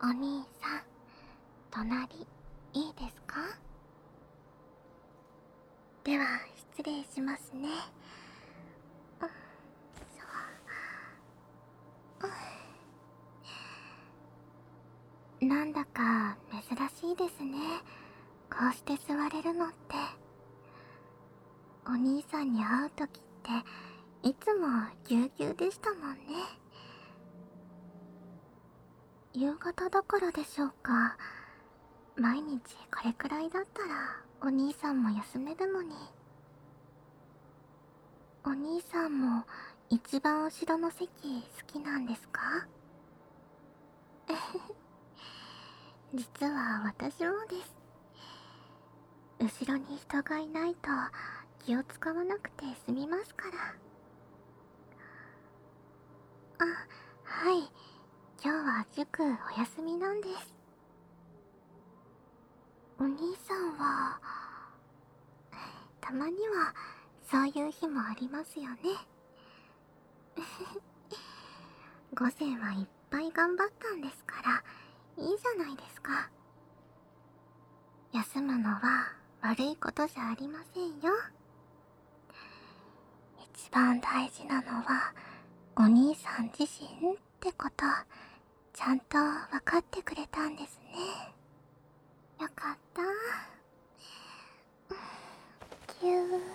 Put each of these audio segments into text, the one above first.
お兄さん、隣いいですか？では失礼しますね。なんだか珍しいですね。こうして座れるのって。お兄さんに会うときっていつもぎゅうぎゅうでしたもんね。夕方だからでしょうか。毎日これくらいだったらお兄さんも休めるのに。お兄さんも一番後ろの席好きなんですか？実は私もです。後ろに人がいないと気を使わなくて済みますから。あ、はい。今日は塾お休みなんです。お兄さんは、たまにはそういう日もありますよね。午前はいっぱい頑張ったんですから、いいじゃないですか。休むのは悪いことじゃありませんよ。一番大事なのはお兄さん自身ってこと、ちゃんと分かってくれたんですね。よかった。ぎゅー。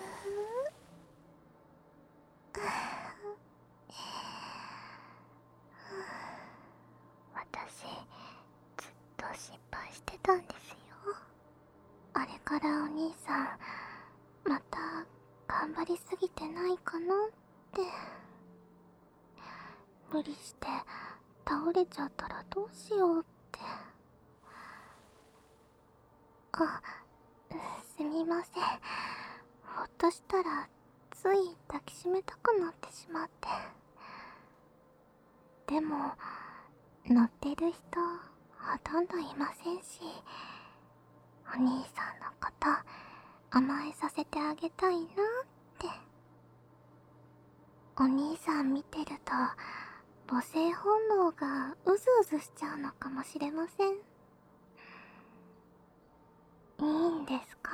私、ずっと心配してたんですよ。あれからお兄さん、また頑張りすぎてないかなって。無理して倒れちゃったらどうしようって。あ、すみません。ほっとしたらつい抱きしめたくなってしまって。でも乗ってる人ほとんどいませんし、お兄さんのこと甘えさせてあげたいなって。お兄さん見てると母性本能がうずうずしちゃうのかもしれません。いいんですか？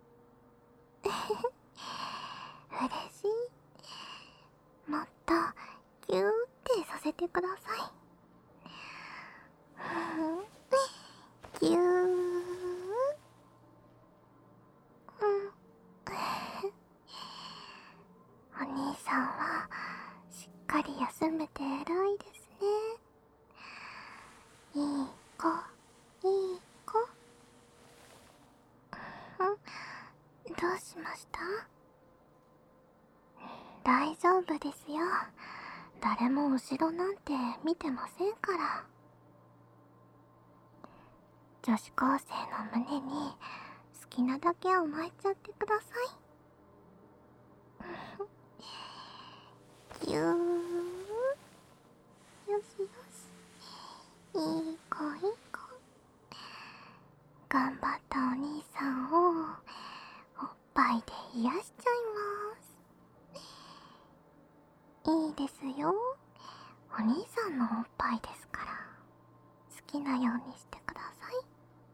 嬉しい。もっとギューってさせてください。ぎゅー。お兄さんはしっかり休めて偉いですね。いい子、いい子。どうしました？大丈夫ですよ。誰も後ろなんて見てませんから。女子高生の胸に好きなだけ甘えちゃってください。ぎゅー。よしよし。いい子いい子。頑張ったお兄さんをおっぱいで癒しちゃいます。いいですよ。お兄さんのおっぱいですから、好きなようにしてください。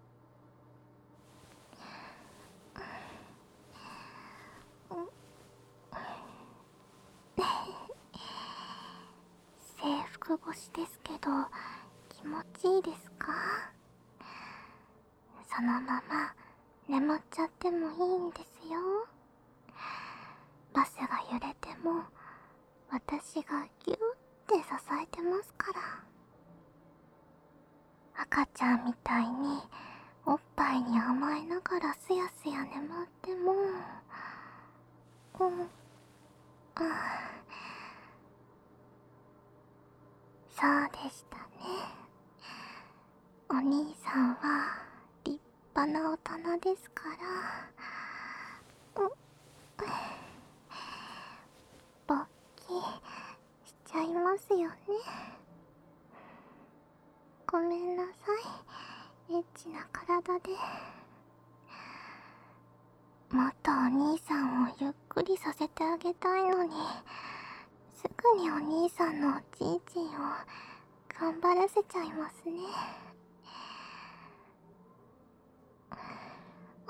制服越しですけど気持ちいいですか？そのまま眠っちゃってもいいんですよ。バスが揺れても私がギューって支えてますから。赤ちゃんみたいにおっぱいに甘えながらすやすや眠っても、そうでしたね。お兄さんは立派な大人ですから。勃起しちゃいますよね。ごめんなさい、エッチな体で。もっとお兄さんをゆっくりさせてあげたいのに、すぐにお兄さんのおちんちんを頑張らせちゃいますね。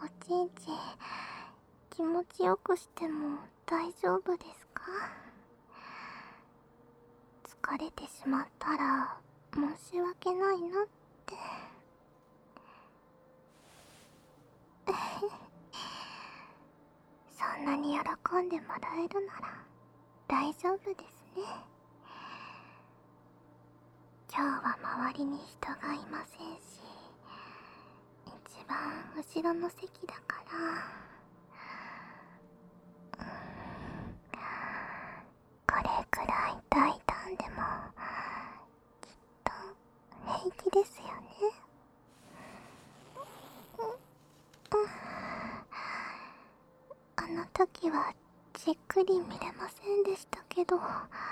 おちんちん気持ちよくしても大丈夫ですか？疲れてしまったら申し訳ないなって。そんなに喜んでもらえるなら大丈夫ですね。今日は周りに人がいませんし、一番後ろの席だから、これくらい大胆でもきっと平気ですよね。あの時はじっくり見れませんでしたけど、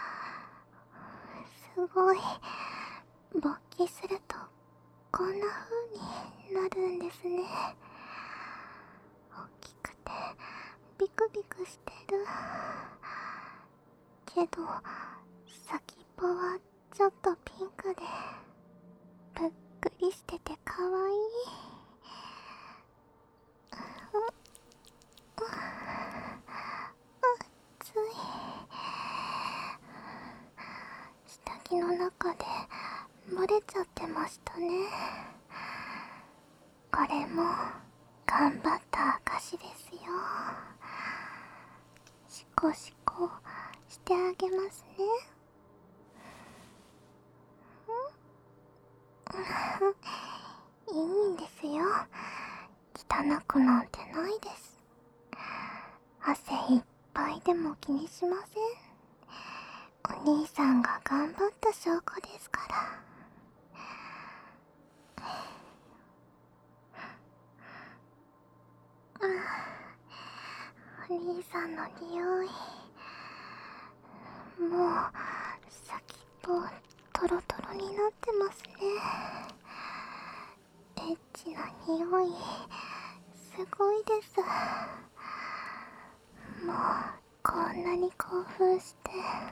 すごい勃起するとこんな風になるんですね。大きくてビクビクしてるけど、先っぽはちょっとピンクでぷっくりしててかわいい。暑い。下着の中で漏れちゃってましたね。これも頑張った証ですよ。シコシコしてあげますね。いいんですよ。汚くなんてないです。汗いっぱいでも気にしません。お兄さんが頑張った証拠ですから。お兄さんの匂い、もう先っぽトロトロになってますね。エッチな匂い、すごいです。もうこんなに興奮して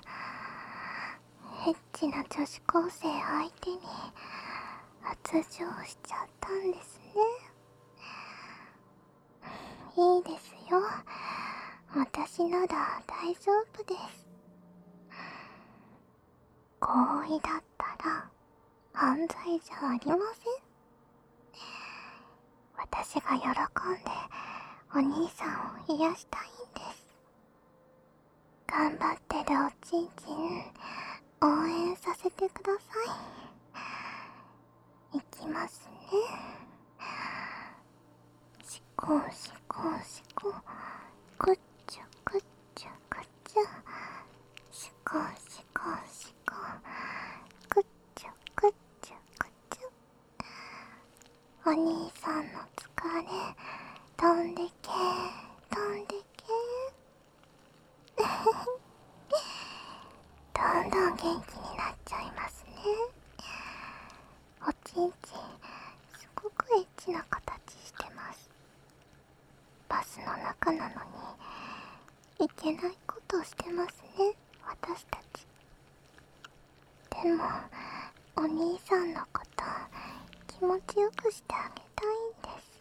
エッチな女子高生相手に発情しちゃったんですね。いいですよ、私なら大丈夫です。合意だったら犯罪じゃありません。私が喜んでお兄さんを癒したいんです。頑張ってるおちんちん応援させてください。いきますね。シコンシコンシコン、グッチュグッチュグッチュ、シコンシコンシコン、グッチュグッチュグッチュ。お兄さんの疲れ飛んでけ飛んでけ。どんどん元気になっちゃいますね。おちんちんすごくエッチな形してます。バスの中なのにいけないことをしてますね、私たち。でもお兄さんのこと気持ちよくしてあげたいんです。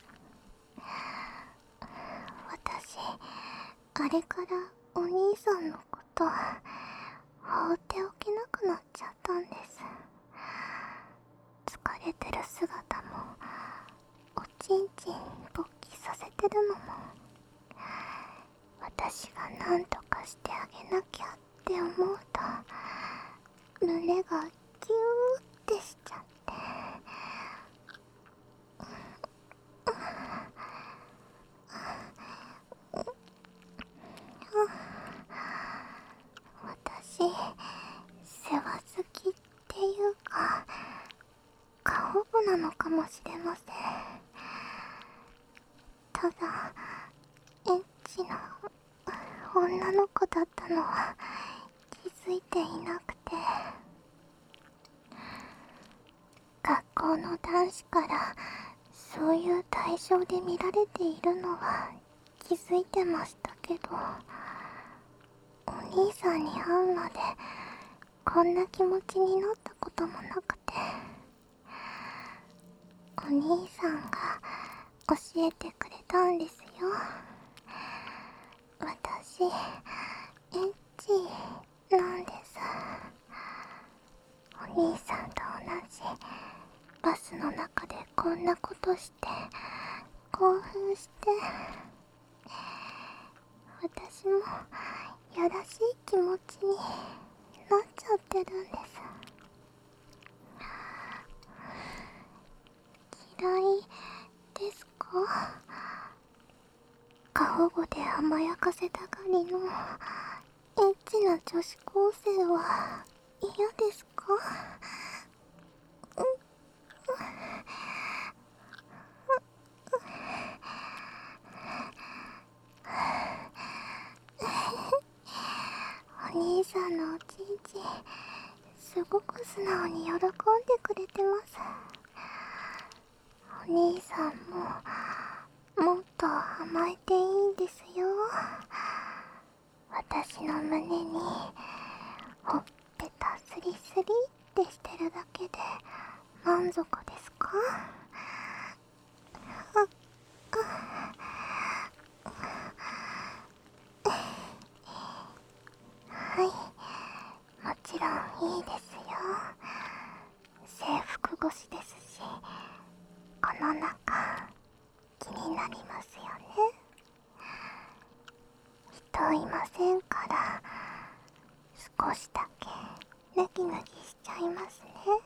私あれからお兄さんのこと放っておけなくなっちゃったんです。疲れてる姿もおちんちん勃起させてるのも私が何とかしてあげなきゃって思うと胸がギューってしちゃって、私世話好きっていうか過保護なのかもしれません。ただエッチな女の子だったのは気づいていなくて、学校の男子からそういう対象で見られているのは気づいてましたけど、お兄さんに会うまでこんな気持ちになったこともなくて、お兄さんが教えてくれたんですよ。私、エッチなんです。お兄さんと同じバスの中でこんなことして興奮して、私もやらしい気持ちになっちゃってるんです。嫌いですか？過保護で甘やかせたがりのエッチな女子高生は嫌ですか？お兄さんのおちんちんすごく素直に喜んでくれてます。お兄さんももっと甘えていいんですよ。私の胸にほっぺたスリスリってしてるだけで満足ですか？はい、もちろんいいですよ。制服越しですし、この中気になりますよね。人いませんから少しだけネギネギしちゃいますね。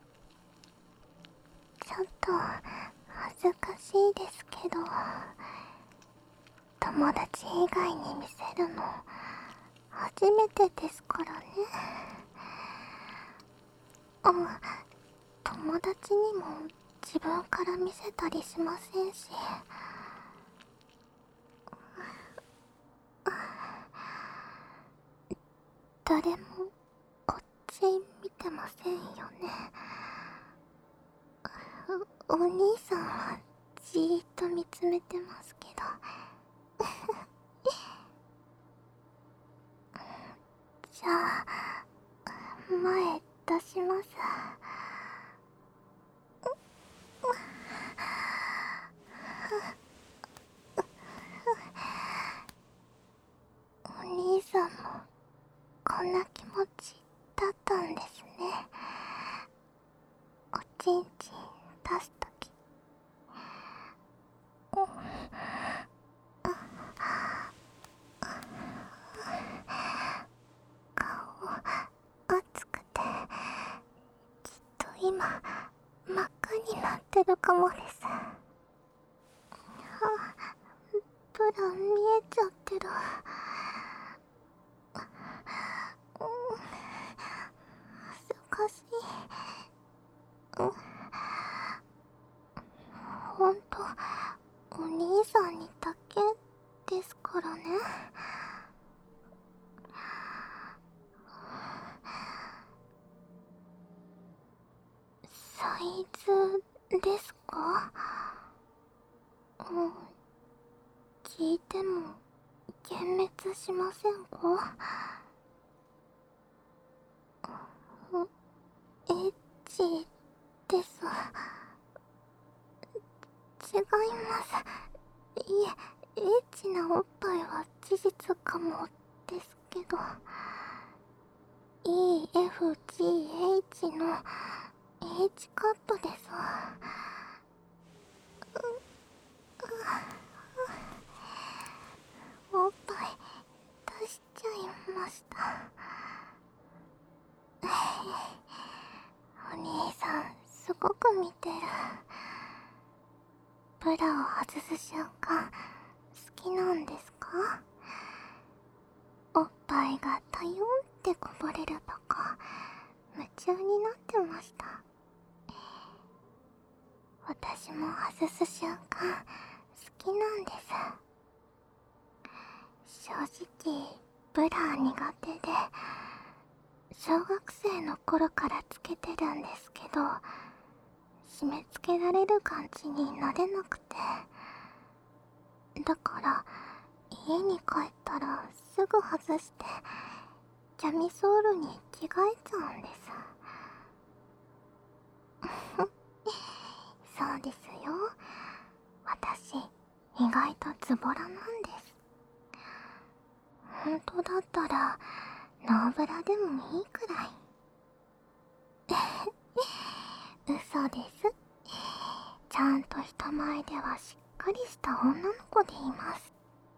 ちょっと恥ずかしいですけど、友達以外に見せるの初めてですからね。友達にも自分から見せたりしませんし。誰もこっち見てませんよね。お兄さんはじーっと見つめてますけど。じゃあ前出します。お兄さんもこんな気持ちだったんですね。おちんちん出すとき。顔熱くて、きっと今真っ赤になってるかもです。ブラ見えちゃってる。恥ずかしい。ほんとお兄さんにだけですからね。サイズですか？聞いても幻滅しませんか？エッチです。違います。いえ、エッチなおっぱいは事実かもですけど、 EFGH の H カットですわ。おっぱい出しちゃいました。お兄さんすごく見てる。ブラを外す瞬間好きなんですか？おっぱいがタヨンってこぼれるとこ夢中になってました。私も外す瞬間好きなんです。正直ブラ苦手で、小学生の頃からつけてるんですけど、締め付けられる感じになれなくて、だから家に帰ったらすぐ外してキャミソールに着替えちゃうんです。そうですよ。私意外とズボラなんです。本当だったらノーブラでもいいくらい。嘘です。ちゃんと人前ではしっかりした女の子でいます。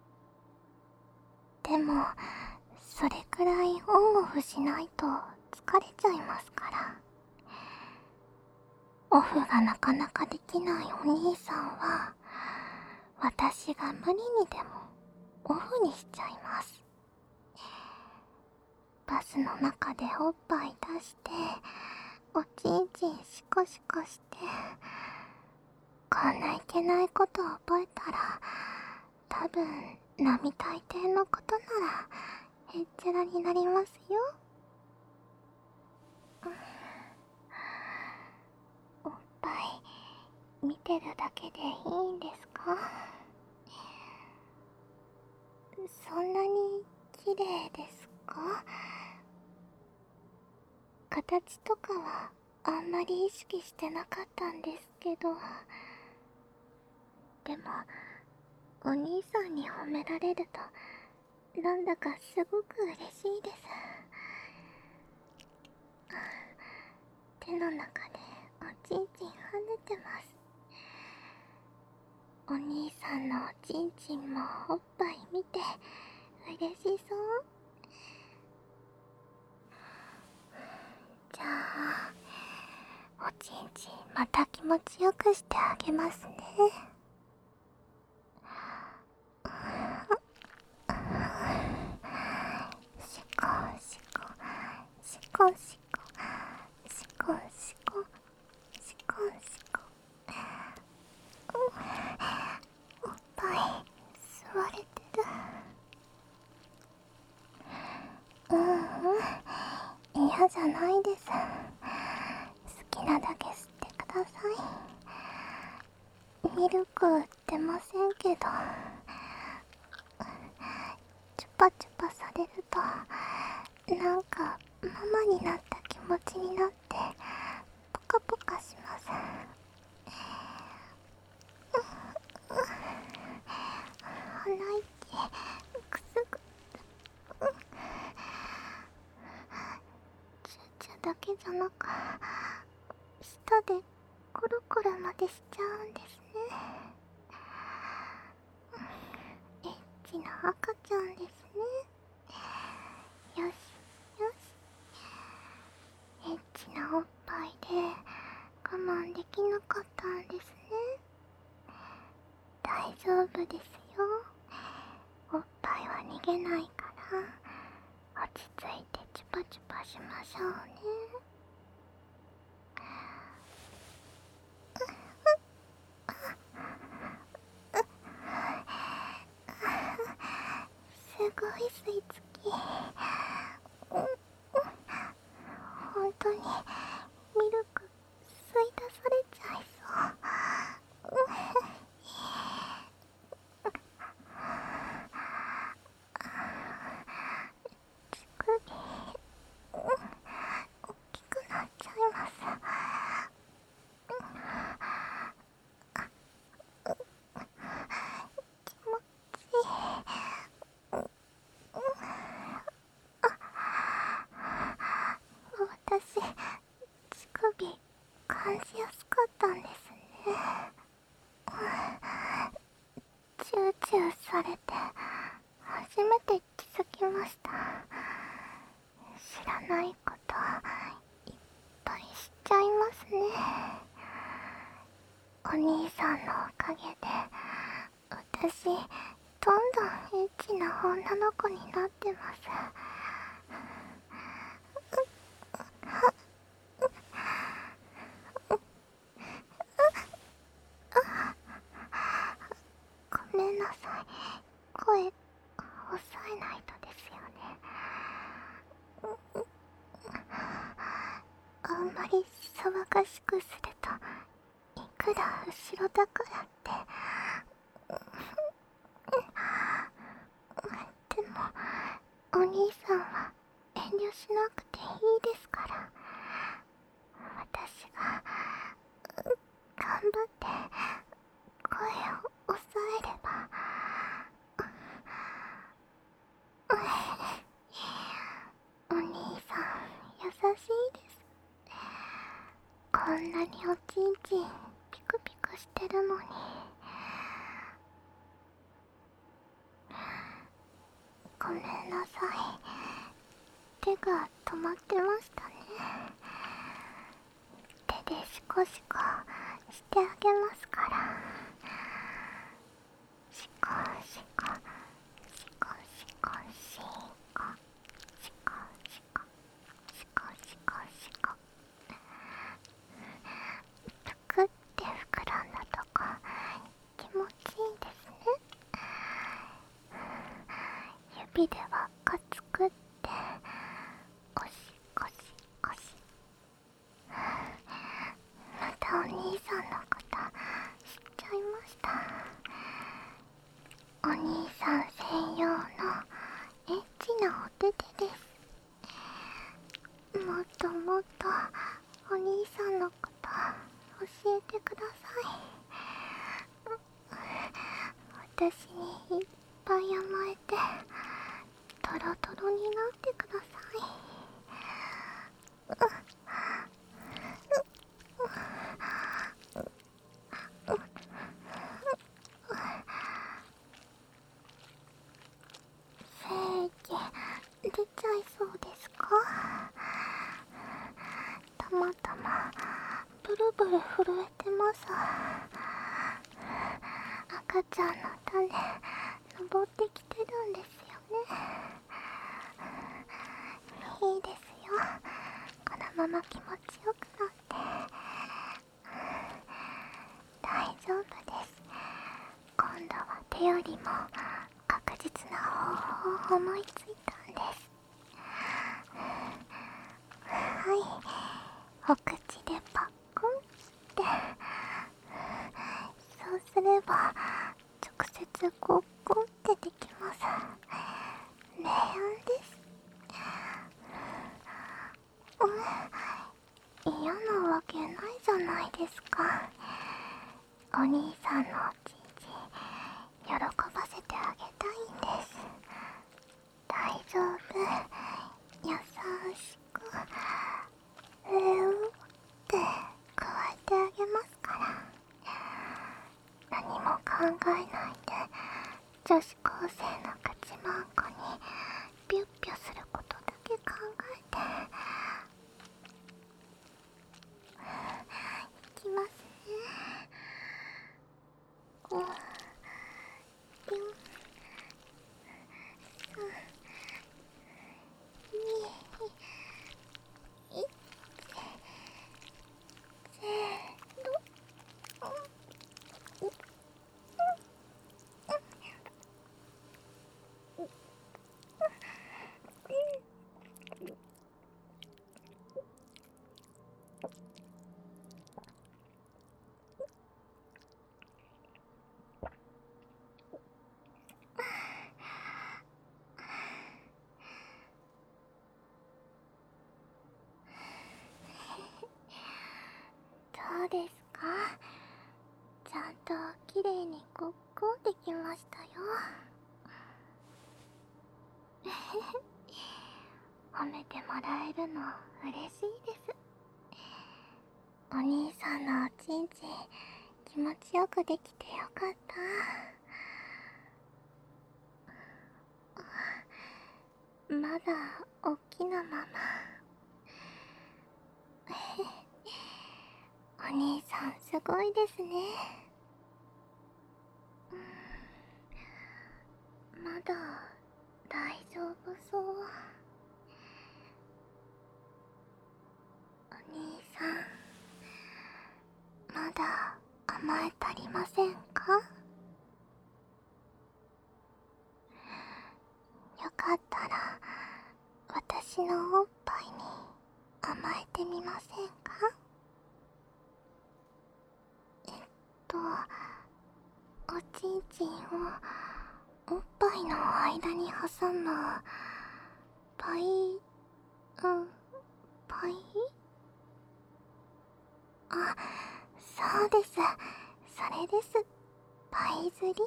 でもそれくらいオンオフしないと疲れちゃいますから。オフがなかなかできないお兄さんは、私が無理にでもオフにしちゃいます。バスの中でおっぱい出しておちんちんシコシコして、こんないけないことを覚えたら多分並大抵のことならへっちゃらになりますよ。おっぱい見てるだけでいいんですか？そんなに綺麗ですか？形とかはあんまり意識してなかったんですけど、でもお兄さんに褒められるとなんだかすごく嬉しいです。手の中でおちんちん跳ねてます。お兄さんのおちんちんもおっぱい見て嬉しそう。じゃあおちんちんまた気持ちよくしてあげますね。シコシコシコシコシコシコシコシコ、おっぱい吸われてる。嫌じゃないです。好きなだけ吸ってください。ミルク売ってませんけど、チュパチュパされるとなんかママになった気持ちになってポカポカします。鼻息くすぐチュチュだけじゃなく舌でコロコロまでしちゃうんですね。エッチな赤ちゃんですね。よしよし。エッチなおっぱいで我慢できなかったんですね。大丈夫ですよ。おっぱいは逃げないから落ち着いてチュパチュパしましょうね。すごい吸い付き。本当にミルク吸い出されちゃいそう。乳首大きくなっちゃいます。気持ちいい。私、乳首感じやすかったんですね。チューチューされて初めて気づきました。知らないこといっぱい知っちゃいますね。お兄さんのおかげで私どんどんエッチな女の子になってます。ごめんなさい、声抑えないとですよね。あんまり騒がしくするといくら後ろだからってでもお兄さんは遠慮しなくていいですから。私が頑張って声を抑えればんなにおちんちんピクピクしてるのに。ごめんなさい。手が止まってましたね。手でシコシコしてあげますから。シコシコシコシコシコシコシコシコシコシコ。ぷくって膨らんだとこ気持ちいいですね。指で輪っか作ってゴシゴシゴシ。またお兄さんのこと知っちゃいました。お兄さん専用のエッチなお手手です。もっともっとお兄さんのこと教えてください。私にいっぱい甘えてトロトロになってください。精液出ちゃいそうですか？たまたまブルブル震えてます。赤ちゃんの種登ってきてるんですよね。いいですよ、このまま気持ちよくなって。大丈夫です。今度は手よりも確実な方法を思いついたんです。はい、お口でパックンって。そうすれば直接ゴッゴンってできます。レアです。嫌なわけないじゃないですか。お兄さんのおちんちん喜ばせてあげたいんです。大丈夫、優しくって加えてあげますから。何も考えないで女子高生の口まんこにピュッピュすることだけ考えて。いきますね。5、4、3、2、1、せーの。どうですか？ちゃんときれいにゴッゴンできましたよ。褒めてもらえるの嬉しいです。お兄さんのおちんちん気持ちよくできてよかった。まだおっきなまま。お兄さんすごいですね。まだ大丈夫そう。お兄さん、まだ甘え足りませんか？よかったら私のおっぱいに甘えてみませんか？と、おちんちんをおっぱいの間に挟むパイ、パイ、あ、そうです。それです。パイ釣り。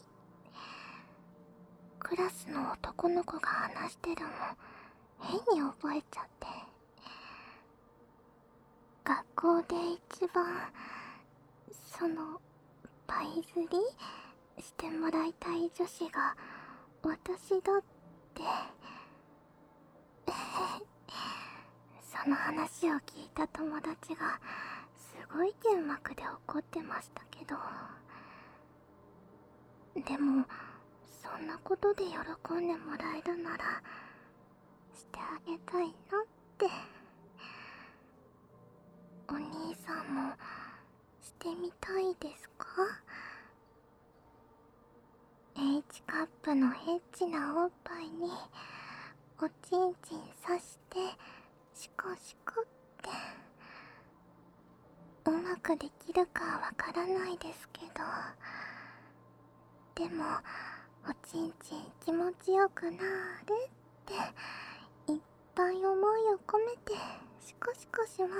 クラスの男の子が話してるの変に覚えちゃって。 学校で一番パイ釣りしてもらいたい女子が私だってその話を聞いた友達がすごい剣幕で怒ってましたけど、でもそんなことで喜んでもらえるならしてあげたいなって。お兄さんもしてみたいですか？ H カップのエッチなおっぱいにおちんちん刺してシコシコって。うまくできるかわからないですけど、でもおちんちん気持ちよくなーれっていっぱい思いを込めてシコシコします。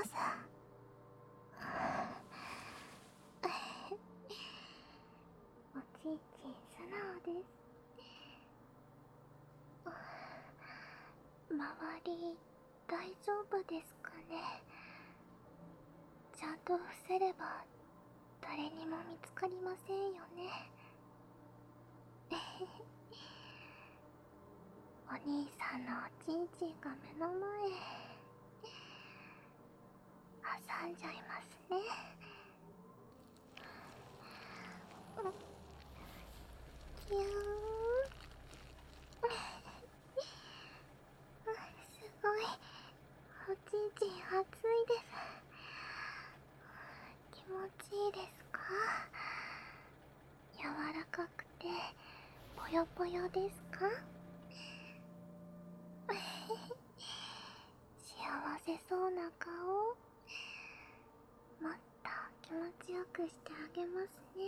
おちんちん素直です。周り大丈夫ですかね？ちゃんと伏せれば誰にも見つかりませんよね。お兄さんのおちんちんが目の前挟んじゃいますね。キューン。すごいおちんちん熱いです。気持ちいいですか？柔らかくてぽよぽよですか？幸せそうな顔、もっと気持ちよくしてあげますね。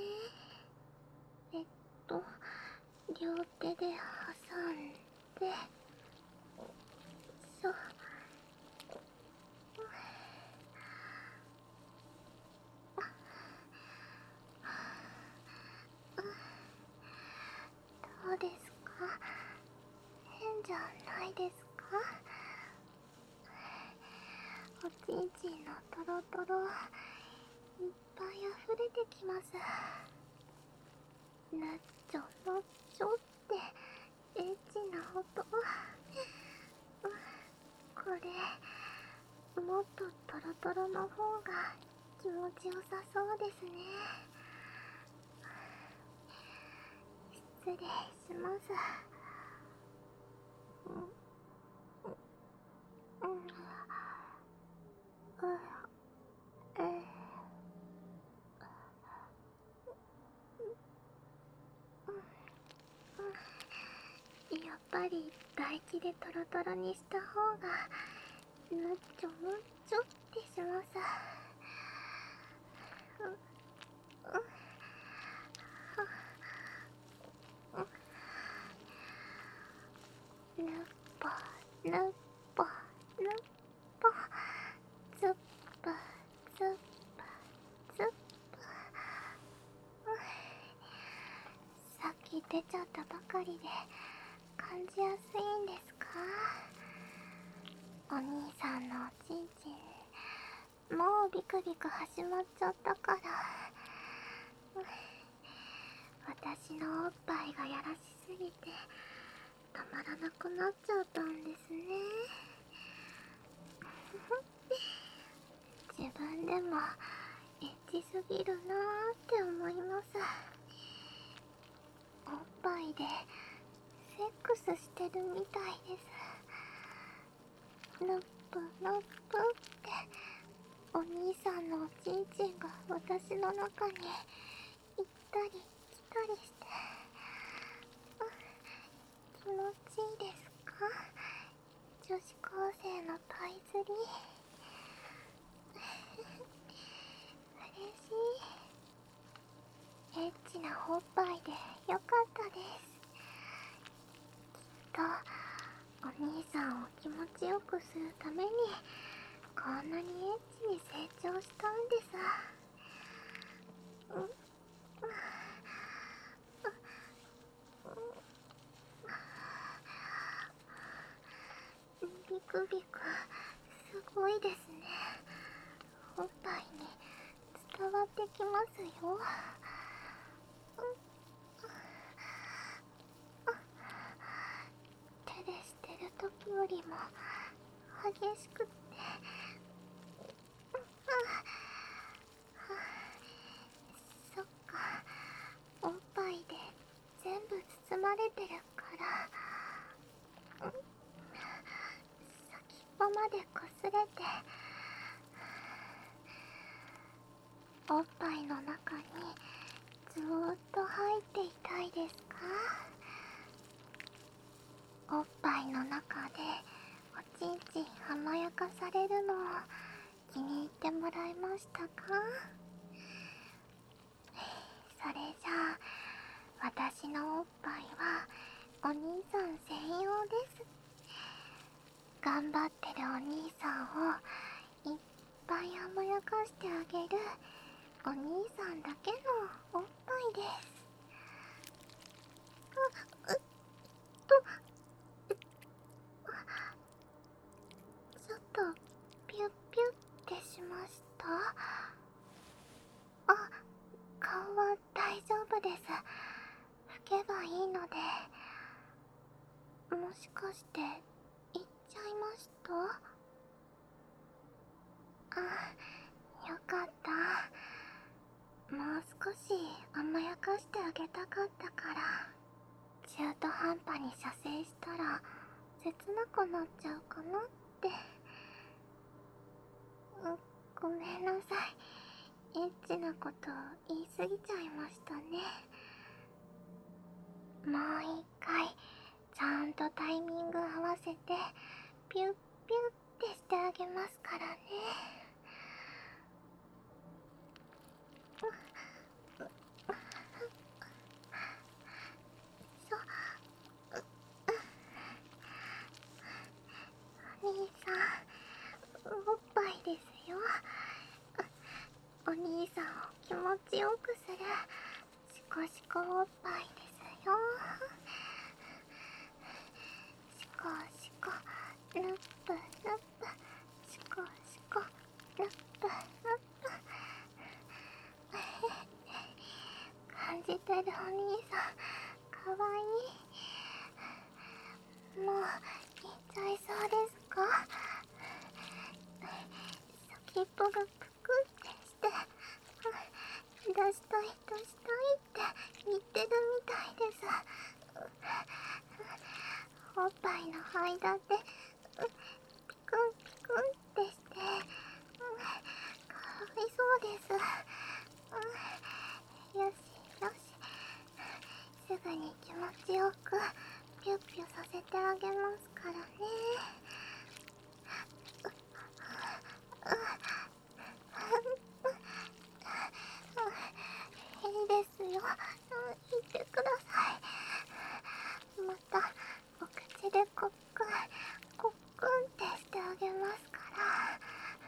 両手で挟んで、そう。どうですか？変じゃないですか？おちんちんのトロトロいっぱい溢れてきます。なっちょのっちょってエッチな音。これもっとトロトロの方が気持ちよさそうですね。失礼します。やっぱり唾液でトロトロにした方がぬっちょむっちょってします。ぬっぽぬっぽぬっぽ、つっぱつっぱつっぱ。さっき出ちゃったばかりで感じやすいんですか？お兄さんのおちんちんもうビクビク始まっちゃったから、私のおっぱいがやらしすぎて止まらなくなっちゃったんですね。自分でもエッチすぎるなーって思います。おっぱいでセックスしてるみたいです。ぬっぷぬっぷってお兄さんのおちんちんが私の中に行ったり来たりして、気持ちいいですか？女子高生のパイ釣り嬉しい。エッチなおっぱいでよかったです。きっとお兄さんを気持ちよくするためにこんなにエッチに成長したんです。ビクビクすごいですね。 おっぱいに伝わってきますよ。手でしてる時よりも激しくって、そっか、おっぱいで全部包まれてるから、先っぽまでこすれて、おっぱいの中にずーっと入っていたいですか？おっぱいの中でおちんちん甘やかされるのを気に入ってもらえましたか？それじゃあ、私のおっぱいはお兄さん専用です。頑張ってるお兄さんをいっぱい甘やかしてあげるお兄さんだけのおっぱいです。ちょっとピュッピュッってしました。あ、顔は大丈夫です。拭けばいいので。もしかして行っちゃいました？あ、よかった。もう少し甘やかしてあげたかったから。中途半端に射精したら切なくなっちゃうかなって。ごめんなさい。エッチなこと言い過ぎちゃいましたね。もう一回ちゃんとタイミング合わせてピュッピュッってしてあげますからね。お兄さん、おっぱいですよ。お兄さんを気持ちよくするシコシコおっぱいですよ。シコシコルップルップ、シコシコルップルップ。感じてるお兄さんかわいい。もう行っちゃいそうですか？先っぽがぷくってして出したい出したいって言ってるみたいです。おっぱいの間でピクンピクンってして、かわいそうです。よしよし、すぐに気持ちよくピュッピュさせてあげますからね。いいですよ、言ってください。またお口でコックンコックンってしてあげますから。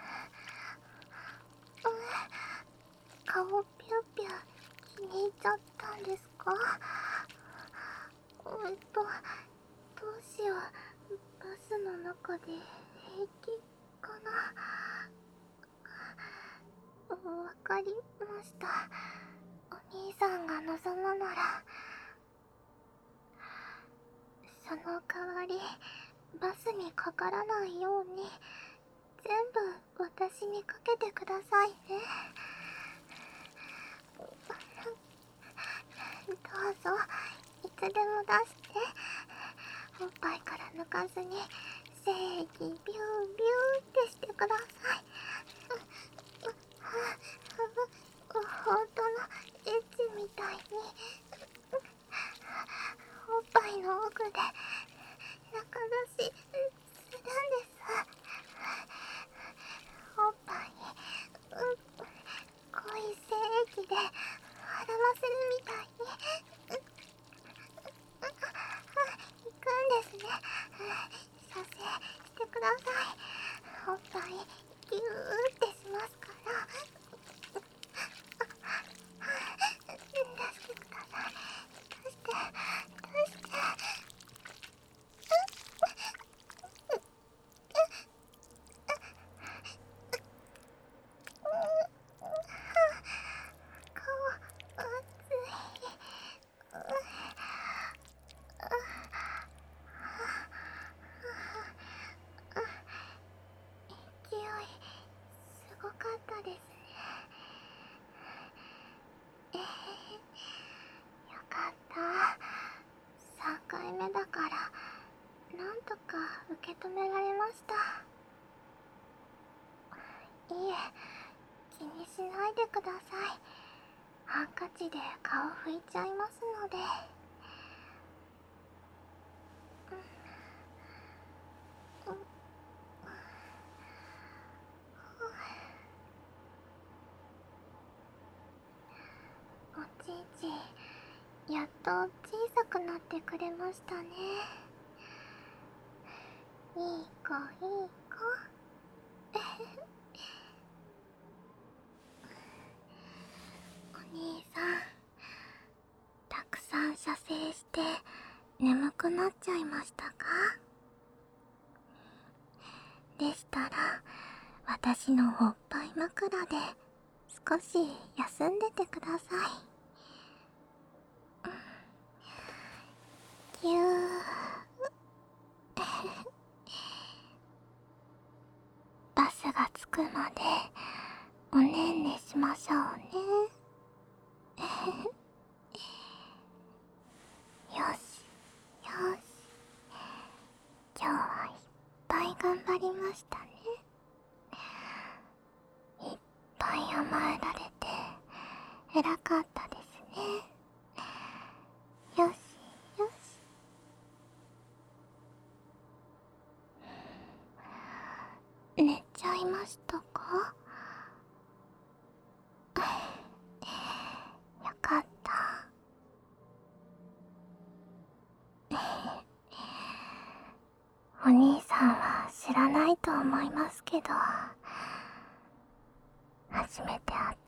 顔ピュピュ気に入っちゃったんですか？どうしよう、バスの中で平気かな。わかりました。お兄さんが望むなら。その代わりバスにかからないように全部私にかけてくださいね。どうぞ、いつでも出して。おっぱいから抜かずに正義ビュービューってしてください。本当のエッチみたいにおっぱいの奥で中出しするんです。おっぱいに濃い精液で洗わせるみたいに行くんですね。射精してください。おっぱいギューってしますから。出してください。出して出して。 止められました。いえ、気にしないでください。ハンカチで顔拭いちゃいますので。おちいち、やっと小さくなってくれましたね。いい子いい子。お兄さん、たくさん射精して眠くなっちゃいましたか？でしたら、私のおっぱい枕で少し休んでてください。ぎゅー。バスが着くまでおねんねしましょうね。よしよし、今日はいっぱい頑張りましたね。いっぱい甘えられて偉かったですね。よしよし。寝ちゃいましたか？よかった。お兄さんは知らないと思いますけど、初めて会っ